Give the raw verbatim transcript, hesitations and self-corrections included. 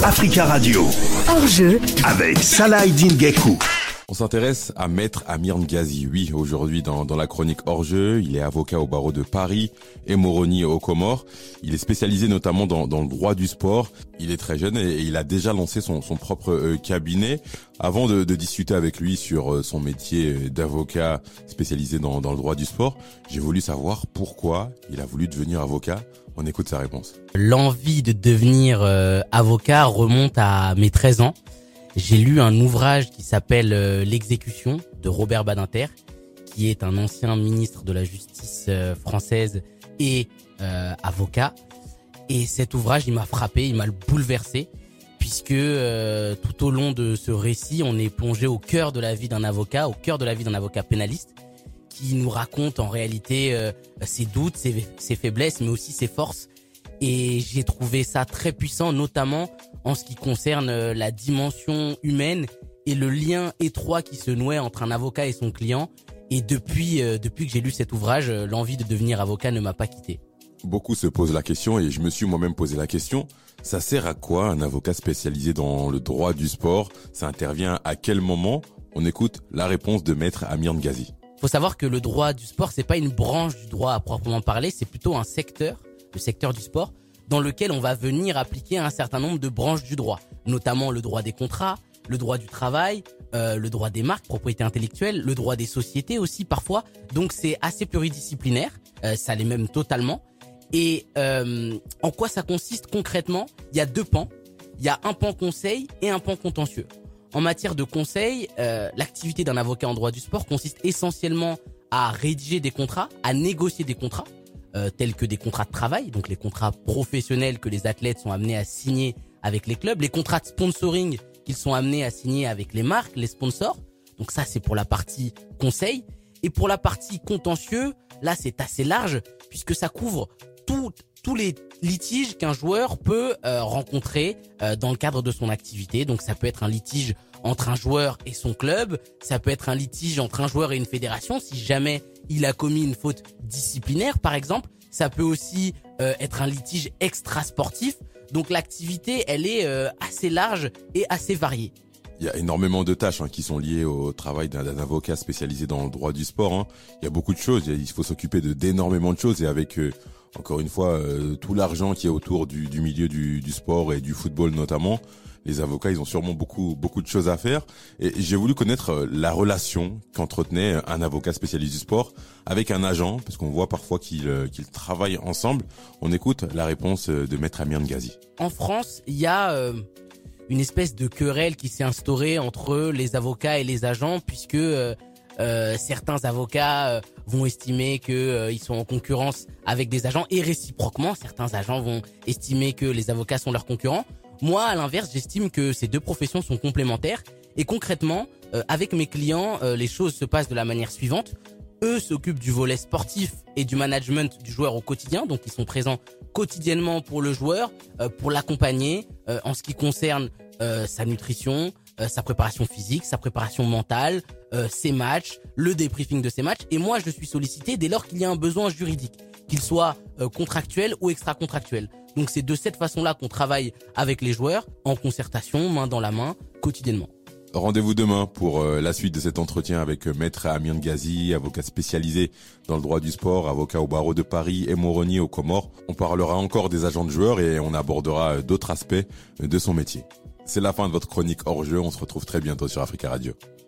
Africa Radio. Hors-jeu avec Salah Eddine Gaikou. On s'intéresse à Maître Amir N'Ghazi. Oui, aujourd'hui dans, dans la chronique hors-jeu, il est avocat au barreau de Paris et Moroni aux Comores. Il est spécialisé notamment dans, dans le droit du sport. Il est très jeune et, et il a déjà lancé son, son propre euh, cabinet. Avant de, de discuter avec lui sur euh, son métier d'avocat spécialisé dans, dans le droit du sport, j'ai voulu savoir pourquoi il a voulu devenir avocat. On écoute sa réponse. L'envie de devenir euh, avocat remonte à mes treize ans. J'ai lu un ouvrage qui s'appelle euh, L'exécution de Robert Badinter, qui est un ancien ministre de la Justice euh, française et euh, avocat. Et cet ouvrage, il m'a frappé, il m'a bouleversé, puisque euh, tout au long de ce récit, on est plongé au cœur de la vie d'un avocat, au cœur de la vie d'un avocat pénaliste, qui nous raconte en réalité euh, ses doutes, ses, ses faiblesses, mais aussi ses forces. Et j'ai trouvé ça très puissant, notamment en ce qui concerne la dimension humaine et le lien étroit qui se nouait entre un avocat et son client. Et depuis, euh, depuis que j'ai lu cet ouvrage, l'envie de devenir avocat ne m'a pas quitté. Beaucoup se posent la question et je me suis moi-même posé la question. Ça sert à quoi un avocat spécialisé dans le droit du sport? Ça intervient à quel moment? On écoute la réponse de Maître Amir N'Ghazi. Faut savoir que le droit du sport, c'est pas une branche du droit à proprement parler, c'est plutôt un secteur, le secteur du sport, dans lequel on va venir appliquer un certain nombre de branches du droit, notamment le droit des contrats, le droit du travail, euh, le droit des marques, propriété intellectuelle, le droit des sociétés aussi parfois. Donc c'est assez pluridisciplinaire, euh, ça l'est même totalement. Et euh, en quoi ça consiste concrètement? Il y a deux pans, il y a un pan conseil et un pan contentieux. En matière de conseil, euh, l'activité d'un avocat en droit du sport consiste essentiellement à rédiger des contrats, à négocier des contrats, Euh, tels que des contrats de travail, donc les contrats professionnels que les athlètes sont amenés à signer avec les clubs, les contrats de sponsoring qu'ils sont amenés à signer avec les marques, les sponsors. Donc ça, c'est pour la partie conseil. Et pour la partie contentieux, là, c'est assez large puisque ça couvre tout, tous les litiges qu'un joueur peut euh, rencontrer euh, dans le cadre de son activité. Donc ça peut être un litige entre un joueur et son club, ça peut être un litige entre un joueur et une fédération si jamais il a commis une faute disciplinaire par exemple. Ça peut aussi euh, être un litige extra-sportif. Donc l'activité, elle est euh, assez large et assez variée. Il y a énormément de tâches hein, qui sont liées au travail d'un, d'un avocat spécialisé dans le droit du sport. Hein. Il y a beaucoup de choses, il faut s'occuper de d'énormément de choses et avec euh, encore une fois euh, tout l'argent qui est autour du, du milieu du, du sport et du football notamment. Les avocats, ils ont sûrement beaucoup beaucoup de choses à faire. Et j'ai voulu connaître la relation qu'entretenait un avocat spécialiste du sport avec un agent, parce qu'on voit parfois qu'ils qu'ils travaillent ensemble. On écoute la réponse de Maître Amir N'Ghazi. En France, il y a euh, une espèce de querelle qui s'est instaurée entre les avocats et les agents, puisque euh, euh, certains avocats euh, vont estimer que euh, ils sont en concurrence avec des agents, et réciproquement, certains agents vont estimer que les avocats sont leurs concurrents. Moi, à l'inverse, j'estime que ces deux professions sont complémentaires. Et concrètement, euh, avec mes clients, euh, les choses se passent de la manière suivante. Eux s'occupent du volet sportif et du management du joueur au quotidien. Donc, ils sont présents quotidiennement pour le joueur, euh, pour l'accompagner euh, en ce qui concerne euh, sa nutrition, euh, sa préparation physique, sa préparation mentale, euh, ses matchs, le débriefing de ses matchs. Et moi, je suis sollicité dès lors qu'il y a un besoin juridique, qu'il soit euh, contractuel ou extra-contractuel. Donc c'est de cette façon-là qu'on travaille avec les joueurs, en concertation, main dans la main, quotidiennement. Rendez-vous demain pour euh, la suite de cet entretien avec euh, Maître Amir N'Ghazi, avocat spécialisé dans le droit du sport, avocat au barreau de Paris et Moroni aux Comores. On parlera encore des agents de joueurs et on abordera euh, d'autres aspects euh, de son métier. C'est la fin de votre chronique hors jeu, on se retrouve très bientôt sur Africa Radio.